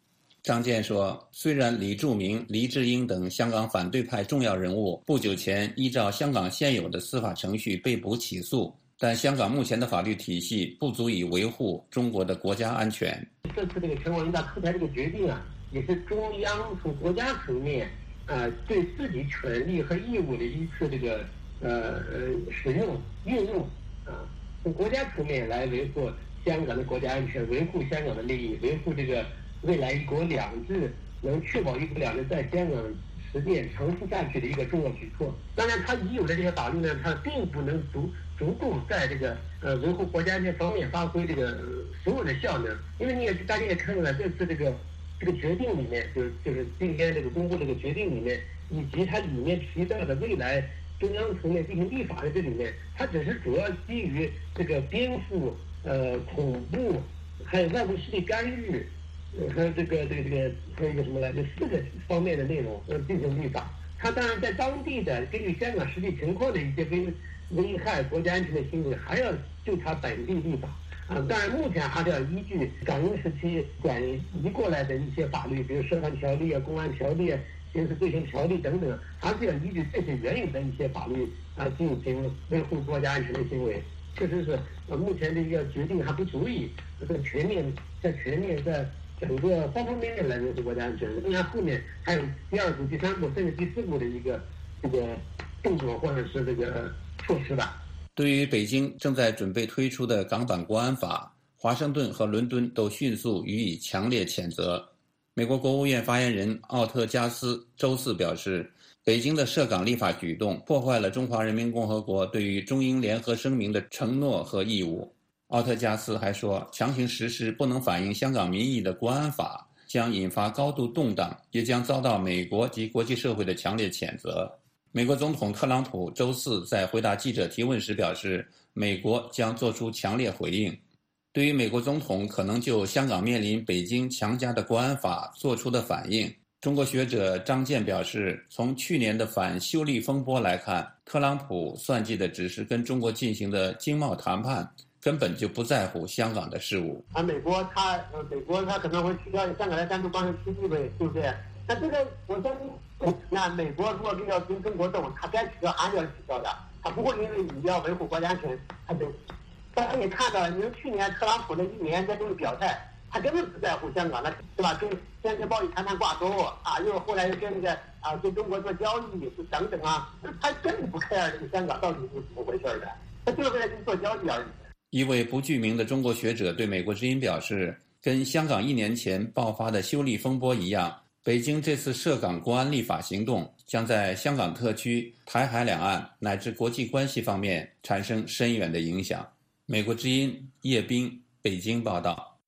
张健说，虽然李柱铭、黎智英等香港反对派重要人物不久前依照香港现有的司法程序被捕起诉，但香港目前的法律体系不足以维护中国的国家安全。
这次这个全国人大出台这个决定啊，也是中央从国家层面啊对自己权利和义务的一次这个呃呃使用运用啊，从国家层面来维护香港的国家安全，维护香港的利益，维护这个未来一国两制能确保一国两制在香港实践长期下去的一个重要举措。当然，它已有的这些法律呢，它并不能足足够在这个呃维护国家安全方面发挥这个、呃、所有的效能。因为你也大家也看到了，这次这个这个决定里面，就是就是今天这个公布这个决定里面，以及它里面提到的未来中央层面进行立法的这里面，它只是主要基于这个颠覆、呃恐怖，还有外部势力干预。还有这个这个这个还有一个什么来着？四个方面的内容呃进行立法。他当然在当地的根据香港实际情况的一些危危害国家安全的行为，还要就他本地立法啊。当然目前还是要依据港英时期转移过来的一些法律，比如涉案条例啊、公安条例啊、刑事罪行条例等等，还是要依据这些原有的一些法律啊进行维护国家安全的行为。确实是呃目前这个决定还不足以这个全面在全面在。整个方方面面来维护国家安全，当然后面还有第二步、第三步甚至第四步的一个这个动作或者是这个措施吧。
对于北京正在准备推出的港版国安法，华盛顿和伦敦都迅速予以强烈谴责。美国国务院发言人奥特加斯周四表示，北京的涉港立法举动破坏了中华人民共和国对于中英联合声明的承诺和义务。奥特加斯还说，强行实施不能反映香港民意的国安法将引发高度动荡，也将遭到美国及国际社会的强烈谴责。美国总统特朗普周四在回答记者提问时表示，美国将做出强烈回应。对于美国总统可能就香港面临北京强加的国安法做出的反应，中国学者张健表示，从去年的反修例风波来看，特朗普算计的只是跟中国进行的经贸谈判，根本就不在乎香港的事务。
啊，美国他呃，美国他可能会取消香港的单独关系地位，对不对？那这个我相信，那美国如果要跟中国斗，他该取消还是要取消的，他不会因为你要维护国家安全，他就。大家也看到了，你说去年特朗普的一年在这个表态，他根本不在乎香港的，对吧？跟坚持贸易谈判挂钩啊，又后来又跟那个啊跟中国做交易等等啊，他根本不 care 这个香港到底是怎么回事的，他就是为了跟做交易而已。
一位不具名的中国学者对美国之音表示，跟香港一年前爆发的修例风波一样，北京这次涉港国安立法行动将在香港特区、台海两岸乃至国际关系方面产生深远的影响。美国之音叶斌，北京报道。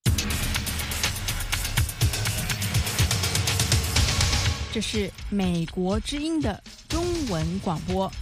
这是美国之音的中文广播。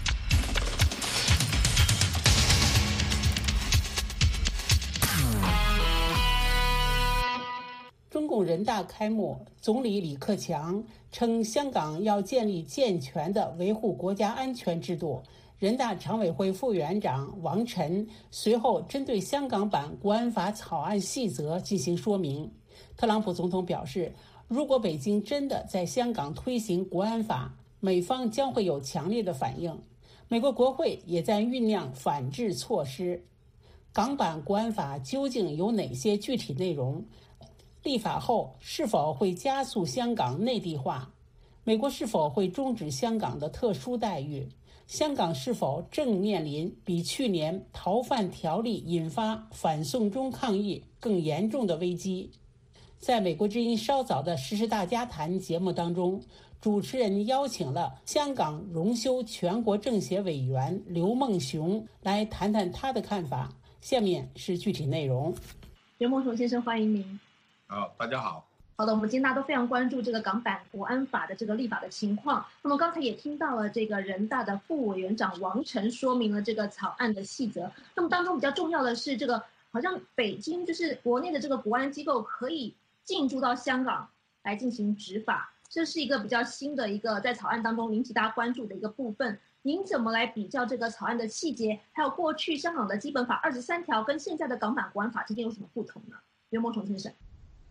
中共人大开幕，总理李克强称香港要建立健全的维护国家安全制度。人大常委会副委员长王晨随后针对香港版国安法草案细则进行说明。特朗普总统表示，如果北京真的在香港推行国安法，美方将会有强烈的反应。美国国会也在酝酿反制措施。港版国安法究竟有哪些具体内容？立法后是否会加速香港内地化？美国是否会终止香港的特殊待遇？香港是否正面临比去年逃犯条例引发反送中抗议更严重的危机？在美国之音稍早的时事大家谈节目当中，主持人邀请了香港荣休全国政协委员刘梦熊来谈谈他的看法。下面是具体内容。
刘梦熊先生，欢迎您。
好，大家好。
好的，我们今天大家都非常关注这个港版国安法的这个立法的情况。那么刚才也听到了这个人大的副委员长王晨说明了这个草案的细则。那么当中比较重要的是，这个好像北京就是国内的这个国安机构可以进驻到香港来进行执法，这是一个比较新的一个在草案当中引起大家关注的一个部分。您怎么来比较这个草案的细节，还有过去香港的基本法二十三条跟现在的港版国安法之间有什么不同呢？袁梦崇先生。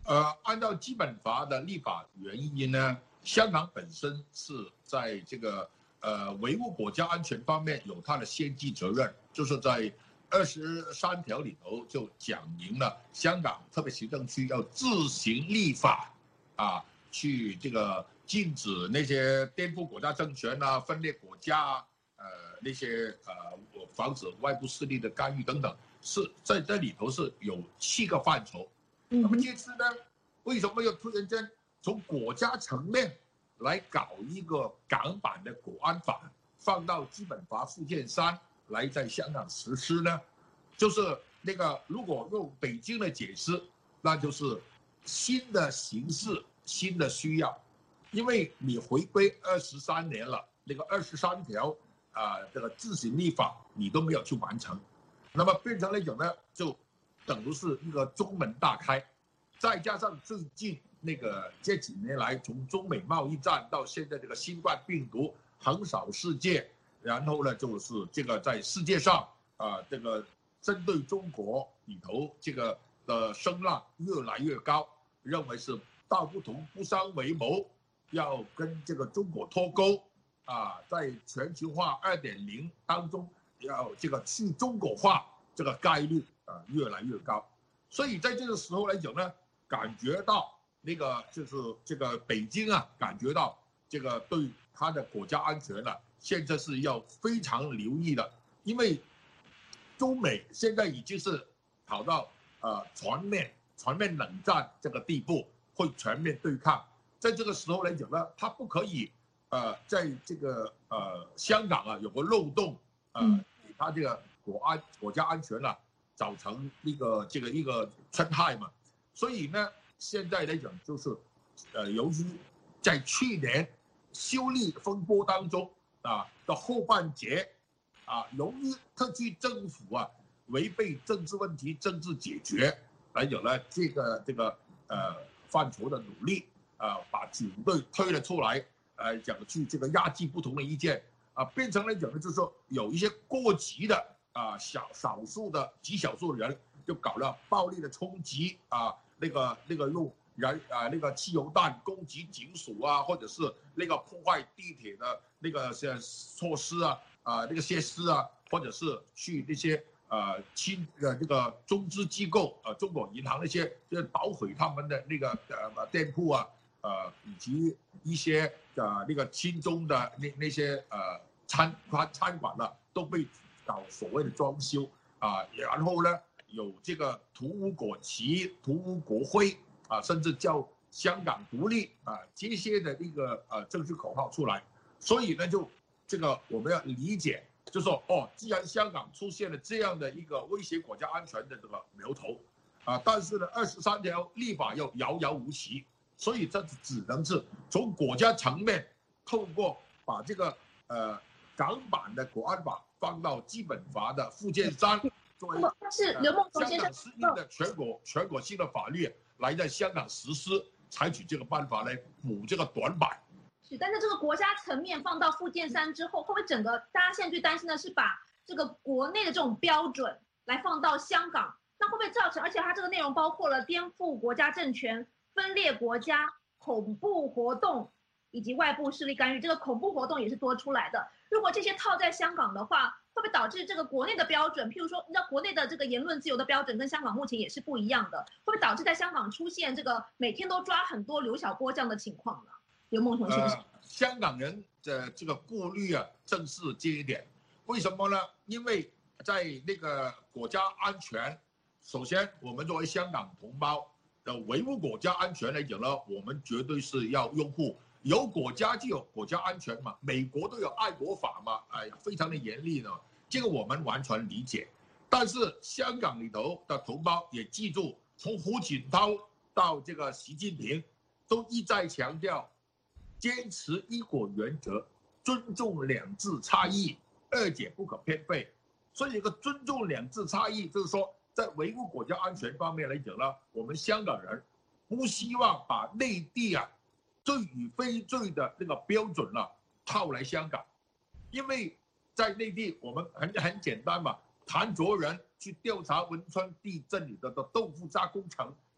呃，按照基本法的立法原因呢，香港本身是在这个呃维护国家安全方面有它的先机责任，就是在二十三条里头就讲明了，香港特别行政区要自行立法，啊，去这个禁止那些颠覆国家政权啊、分裂国家啊、呃那些呃防止外部势力的干预等等，是在这里头是有七个范畴。那么这次呢，为什么要突然间从国家层面来搞一个港版的国安法，放到基本法附件三来在香港实施呢？就是那个如果用北京的解释，那就是新的形式、新的需要，因为你回归二十三年了，那个二十三条啊，这个自行立法你都没有去完成，那么变成那种呢，就等于是一个中门大开，再加上最近那个这几年来，从中美贸易战到现在这个新冠病毒横扫世界，然后呢就是这个在世界上啊、呃，这个针对中国里头这个的声浪越来越高，认为是道不同不相为谋，要跟这个中国脱钩啊，在全球化二点零当中要这个去中国化这个概率啊越来越高，所以在这个时候来讲呢，感觉到那个就是这个北京啊，感觉到这个对他的国家安全呢、啊，现在是要非常留意的，因为中美现在已经是跑到呃全面全面冷战这个地步，会全面对抗。在这个时候来讲呢，他不可以呃在这个呃香港啊有个漏洞，呃给他这个国安国家安全啊造成一个这个一个侵害嘛。所以呢，现在来讲就是，呃，由于在去年修例风波当中啊的后半截，啊，由于特区政府啊违背政治问题政治解决，来讲呢这个这个呃范畴的努力啊，把警队推了出来，呃，讲去这个压制不同的意见啊，变成来讲呢，就是说有一些过激的啊小少数的极少数人就搞了暴力的冲击啊。那个那个用燃啊那个汽油弹攻击警署啊，或者是那个破坏地铁的那个些措施啊啊那个设施啊，或者是去那些呃亲呃这个中资机构呃中国银行那些就是捣毁他们的那个呃店铺啊呃以及一些呃那个亲中的那那些呃餐餐餐馆呢、啊、都被搞所谓的装修啊，然后呢。有这个图污国旗、图污国徽啊，甚至叫香港独立啊，这些的一个呃政治口号出来，所以呢，就这个我们要理解，就说哦，既然香港出现了这样的一个威胁国家安全的这个苗头啊，但是呢，二十三条立法又遥遥无期，所以这只能是从国家层面透过把这个呃港版的国安法放到基本法的附件三。作为
是刘梦熊先生
适应的全国全国性的法律来在香港实施，采取这个办法来补这个短板。
是，但是这个国家层面放到附件三之后，会不会整个大家现在最担心的是把这个国内的这种标准来放到香港，那会不会造成？而且它这个内容包括了颠覆国家政权、分裂国家、恐怖活动以及外部势力干预，这个恐怖活动也是多出来的。如果这些套在香港的话，会不会导致这个国内的标准，譬如说，那国内的这个言论自由的标准跟香港目前也是不一样的，会不会导致在香港出现这个每天都抓很多刘晓波这样的情况呢？刘梦熊先生，
呃，香港人的这个顾虑啊，正是这一点。为什么呢？因为在那个国家安全，首先我们作为香港同胞的维护国家安全来讲呢，我们绝对是要拥护。有国家就有国家安全嘛，美国都有爱国法嘛，哎呀，非常的严厉呢，这个我们完全理解。但是香港里头的同胞也记住，从胡锦涛到这个习近平，都一再强调，坚持一国原则，尊重两制差异，二者不可偏废。所以一个尊重两制差异，就是说在维护国家安全方面来讲呢，我们香港人不希望把内地啊。罪与非罪的那个标准呢、啊，套来香港，因为在内地我们很很简单嘛，谭卓人去调查汶川地震里的的豆腐渣工程，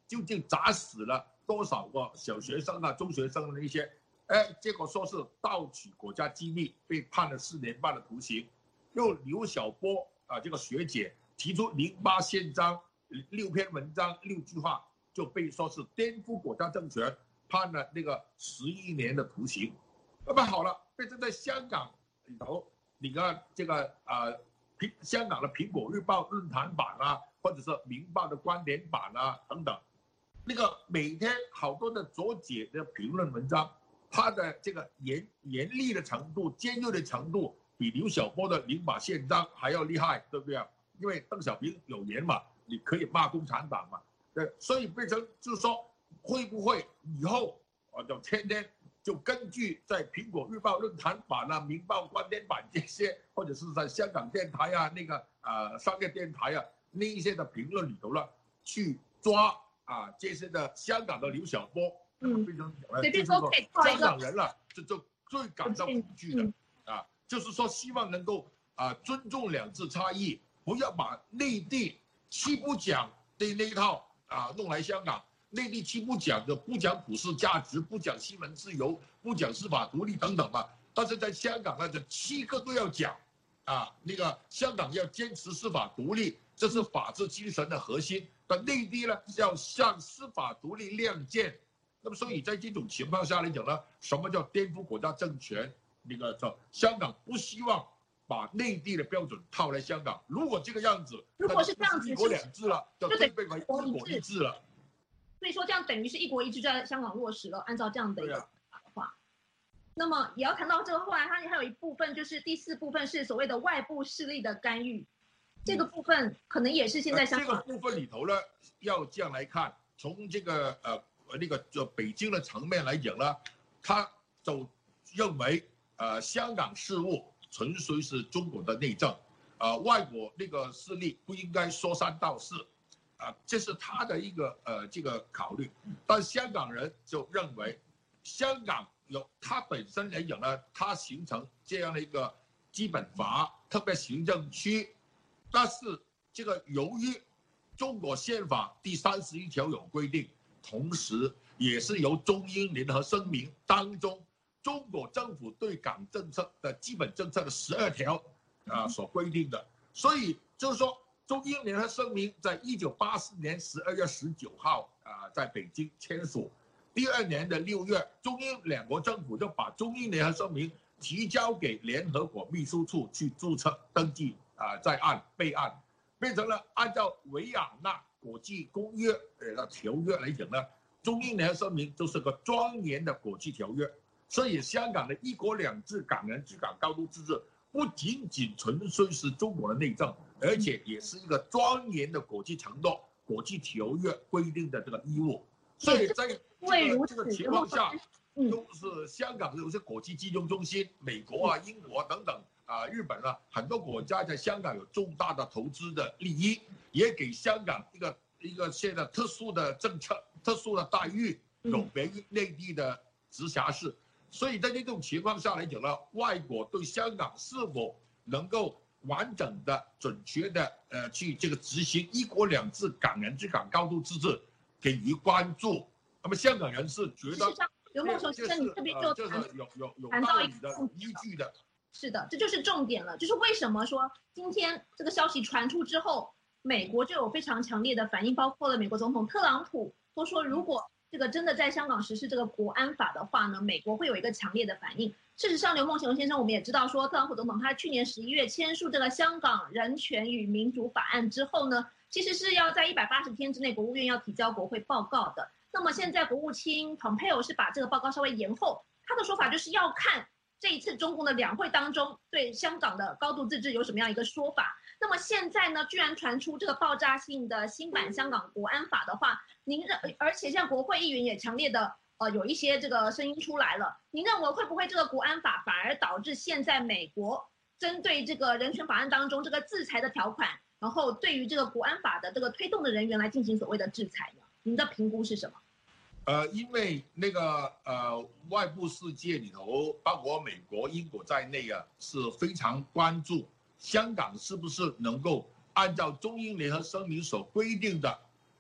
究竟砸死了多少个小学生啊、中学生的那些，哎，结果说是盗取国家机密，被判了四年半的徒刑。又刘晓波啊，这个学姐提出零八宪章六篇文章六句话，就被说是颠覆国家政权，判了那个十一年的徒刑。那么好了，变成在香港里头，你看这个呃，苹香港的《苹果日报》论坛版啊，或者是《明报》的观点版啊等等，那个每天好多的左解的评论文章，它的这个严严厉的程度、尖锐的程度，比刘晓波的零八宪章还要厉害，对不对啊？因为邓小平有言嘛，你可以骂共产党嘛，对，所以变成就是说，会不会以后啊，就天天就根据在《苹果日报》论坛版啊、《明报》观点版这些，或者是在香港电台啊、那个呃商业电台啊那一些的评论里头了，去抓啊这些的香港的刘晓波，嗯，变成就是说香港人了，这就最感到恐惧的啊，就是说希望能够啊尊重两制差异。不要把内地七不讲的那一套啊弄来香港，内地七不讲的不讲普世价值，不讲新闻自由，不讲司法独立等等吧。但是在香港呢，这七个都要讲，啊，那个香港要坚持司法独立，这是法治精神的核心。但内地呢，要向司法独立亮剑。那么，所以在这种情况下来讲呢，什么叫颠覆国家政权？那个叫香港不希望把内地的标准套来香港，如果这个样子，
如果是这样子，
一国两制了，就变为一国一制了。
所以说，这样等于是一国一制就在香港落实了。按照这样的一个法的话，那么也要谈到这个，后来它还有一部分就是第四部分是所谓的外部势力的干预，这个部分可能也是现在香港、
呃、这个部分里头呢，要这样来看，从这个呃那个就北京的层面来讲呢，他就认为呃香港事务纯粹是中国的内政，啊、呃，外国那个势力不应该说三道四，啊、呃，这是他的一个呃这个考虑。但香港人就认为，香港有它本身来讲呢，它形成这样的一个基本法特别行政区，但是这个由于中国宪法第三十一条有规定，同时也是由中英联合声明当中。中国政府对港政策的基本政策的十二条啊所规定的，所以就是说，中英联合声明在一九八四年十二月十九号啊在北京签署，第二年的六月，中英两国政府就把中英联合声明提交给联合国秘书处去注册登记啊在案备案，变成了按照维也纳国际公约的条约来讲呢，中英联合声明就是个庄严的国际条约。所以香港的一国两制、港人治港、高度自治，不仅仅纯粹是中国的内政，而且也是一个庄严的国际承诺、国际条约规定的这个义务。所以在这个这个情况下，都是香港有些国际金融中心，美国啊、英国等等啊、日本啊，很多国家在香港有重大的投资的利益，也给香港一个一个现在特殊的政策、特殊的待遇，有别于内地的直辖市。所以在这种情况下来讲呢，外国对香港是否能够完整的、准确的呃去这个执行一国两制、港人治港、高度自治给予关注。那么香港人是觉得，
刘梦熊先生，你这边就
谈有有有道理的、依据的。
是的，这就是重点了。就是为什么说今天这个消息传出之后，美国就有非常强烈的反应，包括了美国总统特朗普都说，如果这个真的在香港实施这个国安法的话呢，美国会有一个强烈的反应。事实上，刘梦熊先生，我们也知道说，特朗普总统他去年十一月签署这个香港人权与民主法案之后呢，其实是要在一百八十天之内，国务院要提交国会报告的。那么现在国务卿蓬佩奥是把这个报告稍微延后，他的说法就是要看这一次中共的两会当中对香港的高度自治有什么样一个说法。那么现在呢，居然传出这个爆炸性的新版香港国安法的话，您认，而且像国会议员也强烈的呃有一些这个声音出来了，您认为会不会这个国安法反而导致现在美国针对这个人权法案当中这个制裁的条款，然后对于这个国安法的这个推动的人员来进行所谓的制裁呢？您的评估是什么？
呃，因为那个呃外部世界里头，包括美国、英国在内啊，是非常关注香港是不是能够按照中英联合声明所规定的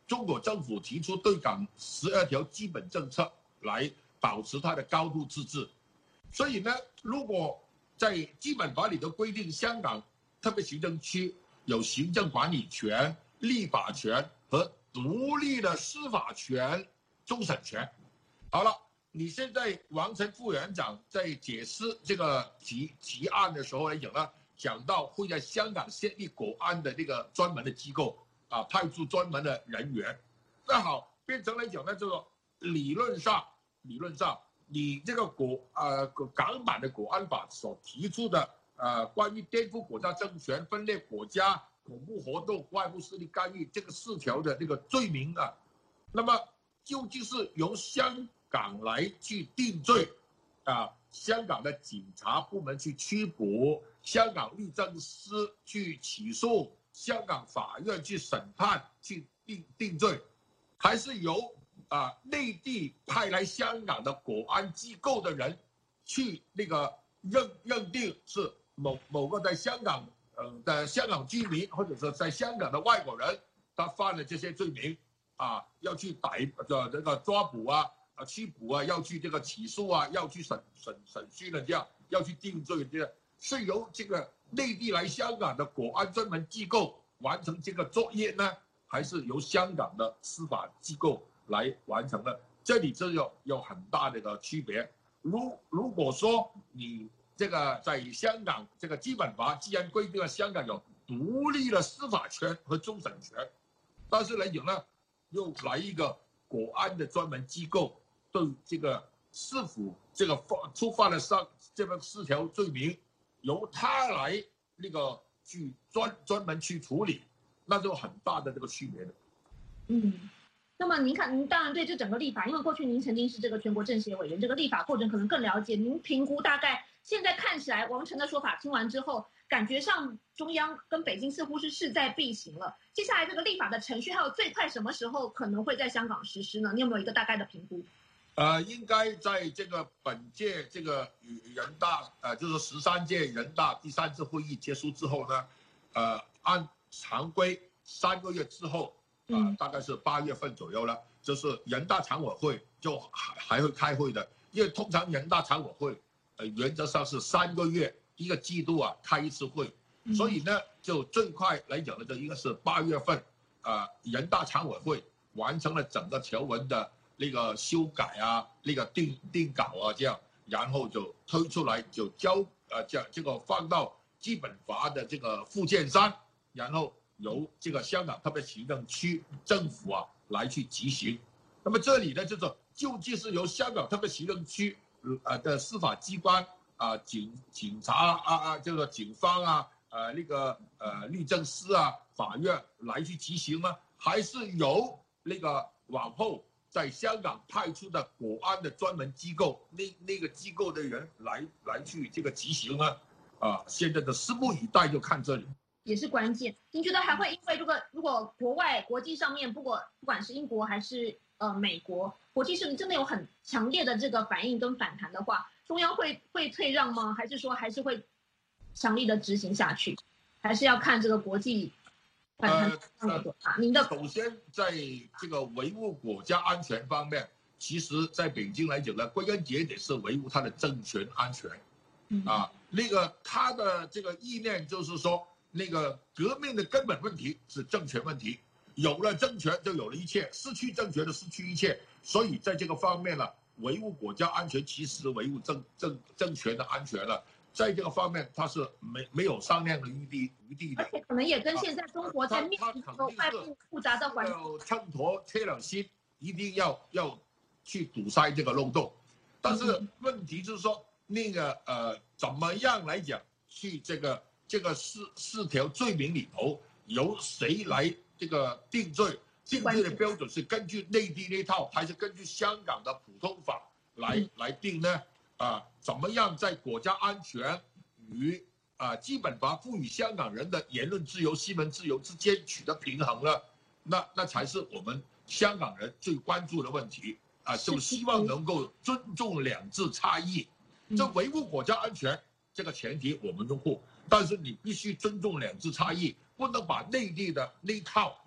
中国政府提出对港十二条基本政策来保持它的高度自治。所以呢，如果在基本法里头规定香港特别行政区有行政管理权、立法权和独立的司法权、终审权。好了，你现在王晨副委员长在解释这个提提案的时候来讲呢，讲到会在香港设立国安的那个专门的机构啊，派出专门的人员。那好，变成来讲呢，这个理论上，理论上，你这个国呃港版的国安法所提出的呃关于颠覆国家政权、分裂国家、恐怖活动、外部势力干预这个四条的那个罪名啊，那么究竟是由香港来去定罪啊，香港的警察部门去拘捕，香港律政司去起诉，香港法院去审判、去定定罪，还是由啊内地派来香港的国安机构的人去那个认认定是某某个在香港呃的香港居民或者是在香港的外国人，他犯了这些罪名啊，要去逮的这个抓捕啊。啊，拘捕啊，要去这个起诉啊，要去审审审讯的这样，要去定罪这样，是由这个内地来香港的国安专门机构完成这个作业呢，还是由香港的司法机构来完成呢？这里就有有很大的一个区别。如如果说你这个在香港这个基本法既然规定了香港有独立的司法权和终审权，但是来讲呢，又来一个国安的专门机构。对这个是否这个触犯了上这个四条罪名，由他来那个去专专门去处理，那就很大的这个区别的。
嗯，那么您看，您当然对这整个立法，因为过去您曾经是这个全国政协委员，这个立法过程可能更了解。您评估大概现在看起来，王晨的说法听完之后，感觉上中央跟北京似乎是势在必行了。接下来这个立法的程序，还有最快什么时候可能会在香港实施呢？你有没有一个大概的评估？
呃，应该在这个本届这个人大呃，就是十三届人大第三次会议结束之后呢，呃，按常规三个月之后，啊、呃，大概是八月份左右了，就是人大常委会就还还会开会的，因为通常人大常委会，呃，原则上是三个月一个季度啊开一次会，所以呢，就最快来讲呢，就应该是八月份，啊、呃，人大常委会完成了整个条文的。那个修改啊，那个定定稿啊，这样，然后就推出来，就交呃这这个放到基本法的这个附件三，然后由这个香港特别行政区政府啊来去执行。那么这里呢，就是究竟是由香港特别行政区呃的司法机关啊、警警察啊啊这个警方啊呃那个呃律政司啊法院来去执行呢，还是由那个往后？在香港派出的国安的专门机构，那那个机构的人来来去这个执行呢？啊，现在的拭目以待，就看这里
也是关键。您觉得还会因为这个，如果国外国际上面，不过不管是英国还是呃美国，国际上真的有很强烈的这个反应跟反弹的话，中央会会退让吗？还是说还是会强力的执行下去？还是要看这个国际？
呃呃，您的首先在这个维护国家安全方面，其实在北京来讲呢，归根结底是维护它的政权安全，啊，那个他的这个意念就是说，那个革命的根本问题是政权问题，有了政权就有了一切，失去政权就失去一切，所以在这个方面呢，维护国家安全其实是维护政政政权的安全了。在这个方面，它是没没有商量的余地余地的，
而且可能也跟现在中国在面临这个外部复杂的环境，
要秤砣铁了心，一定要要去堵塞这个漏洞。但是问题就是说，那个呃，怎么样来讲，去这个这个四四条罪名里头，由谁来这个定罪？定罪的标准是根据内地那套，还是根据香港的普通法来、嗯、来定呢？啊，怎么样在国家安全与啊基本法赋予香港人的言论自由、新闻自由之间取得平衡呢？那那才是我们香港人最关注的问题啊！就希望能够尊重两制差异，这维护国家安全这个前提我们拥护，但是你必须尊重两制差异，不能把内地的那套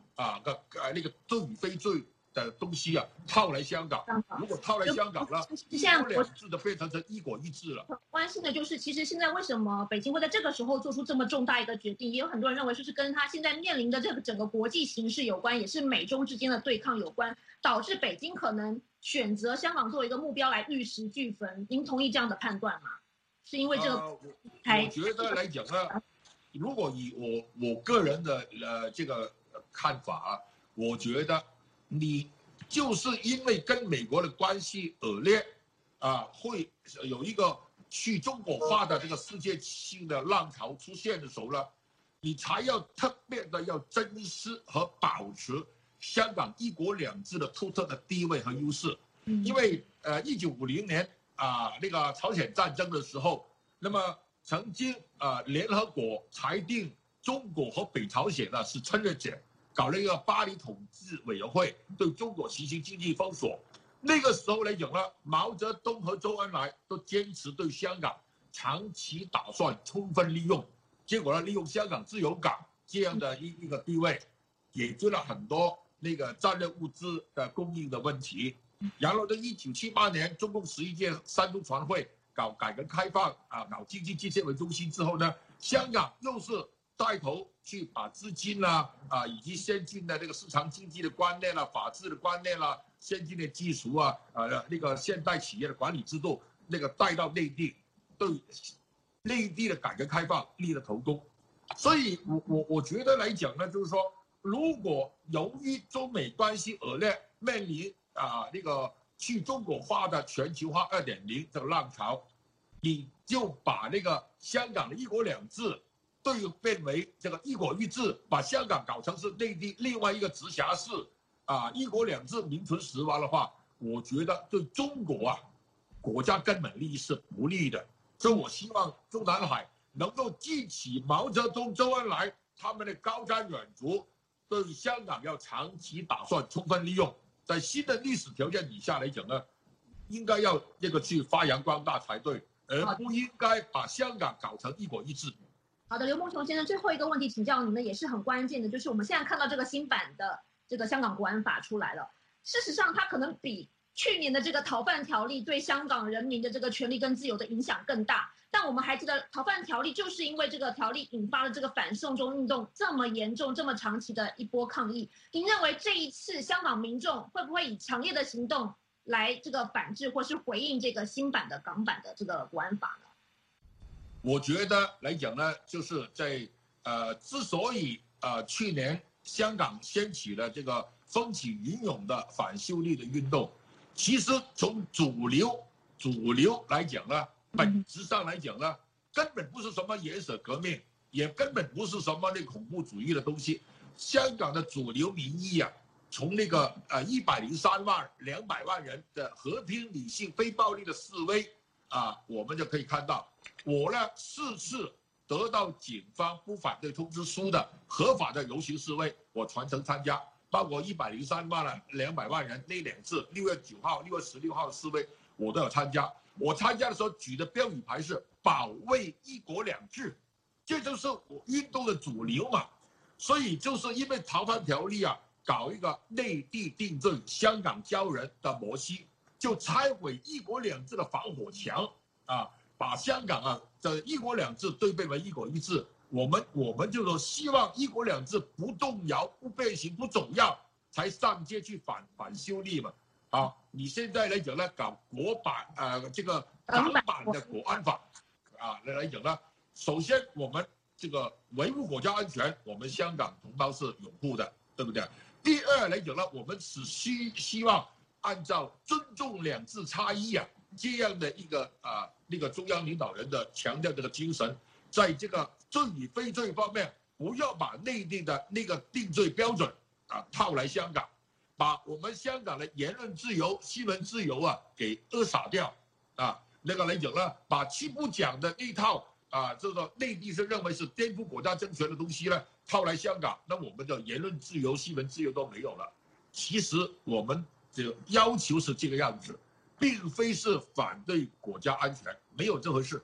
啊个呃那个罪与非罪的东西啊套来香港。如果套来香港了，一国两制的变成成一国一制了。
关心的就是，其实现在为什么北京会在这个时候做出这么重大一个决定？也有很多人认为说是跟他现在面临的这个整个国际形势有关，也是美中之间的对抗有关，导致北京可能选择香港作为一个目标来玉石俱焚。您同意这样的判断吗？是因为这个？
呃、我, 我觉得来讲呢，如果以我我个人的呃这个看法啊，我觉得你就是因为跟美国的关系恶劣啊，会有一个去中国化的这个世界性的浪潮出现的时候呢，你才要特别的要珍视和保持香港一国两制的独特的地位和优势。因为呃一九五零年啊那个朝鲜战争的时候，那么曾经啊联合国裁定中国和北朝鲜呢是侵略者，搞了一个巴黎统治委员会对中国实行经济封锁。那个时候来讲呢，毛泽东和周恩来都坚持对香港长期打算充分利用，结果呢，利用香港自由港这样的一一个地位，解决了很多那个战略物资的供应的问题。然后在一九七八年，中共十一届三中全会搞改革开放啊，搞经济建设为中心之后呢，香港又是带头去把资金啦啊，以及先进的这个市场经济的观念啦、法治的观念啦、先进的技术啊、呃那个现代企业的管理制度，那个带到内地，对内地的改革开放立了头功。所以我我我觉得来讲呢，就是说，如果由于中美关系恶劣，面临啊那个去中国化的全球化 二点零 这个浪潮，你就把那个香港的一国两制对变为这个一国一制，把香港搞成是内地另外一个直辖市啊，一国两制名存实亡的话，我觉得对中国啊国家根本利益是不利的。所以我希望中南海能够记起毛泽东、周恩来他们的高瞻远瞩，对香港要长期打算充分利用，在新的历史条件底下来讲呢，应该要这个去发扬光大才对，而不应该把香港搞成一国一制。
好的，刘梦琼先生，最后一个问题请教你们，也是很关键的，就是我们现在看到这个新版的这个香港国安法出来了，事实上它可能比去年的这个逃犯条例对香港人民的这个权利跟自由的影响更大。但我们还记得逃犯条例就是因为这个条例引发了这个反送中运动这么严重、这么长期的一波抗议。您认为这一次香港民众会不会以强烈的行动来这个反制或是回应这个新版的港版的这个国安法呢？
我觉得来讲呢，就是在呃，之所以呃去年香港掀起了这个风起云涌的反修例的运动，其实从主流主流来讲呢，本质上来讲呢，根本不是什么颜色革命，也根本不是什么那恐怖主义的东西。香港的主流民意啊，从那个呃一百零三万两百万人的和平理性非暴力的示威啊，我们就可以看到，我呢四次得到警方不反对通知书的合法的游行示威，我全程参加，包括一百零三万了两百万人那两次六月九号、六月十六号的示威，我都有参加。我参加的时候举的标语牌是保卫一国两制，这就是我运动的主流嘛。所以就是因为逃犯条例啊，搞一个内地定罪、香港交人的模式，就拆毁一国两制的防火墙啊，把香港啊的一国两制对变为一国一制。我们我们就说希望一国两制不动摇、不变形、不走样，才上街去反反修例嘛。啊，你现在来讲呢，搞国版呃这个港版的国安法啊来讲呢，首先我们这个维护国家安全，我们香港同胞是拥护的，对不对？第二来讲呢，我们只希希望按照尊重两制差异啊这样的一个啊、呃、那个中央领导人的强调这个精神，在这个罪与非罪方面，不要把内地的那个定罪标准啊套来香港。把我们香港的言论自由、新闻自由啊给扼杀掉，啊，那个来讲呢，把七不讲的那套啊，这个内地是认为是颠覆国家政权的东西呢，套来香港，那我们的言论自由、新闻自由都没有了。其实我们这个要求是这个样子，并非是反对国家安全，没有这回事。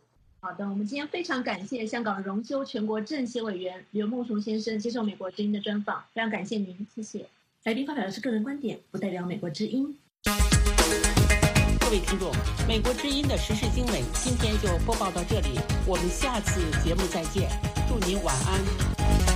好的，我们今天非常感谢香港荣休全国政协委员刘梦熊先生接受美国之音的专访，非常感谢您，谢谢。来宾发表的是个人观点，不代表美国之音。
各位听众，美国之音的时事经纬今天就播报到这里，我们下次节目再见，祝您晚安。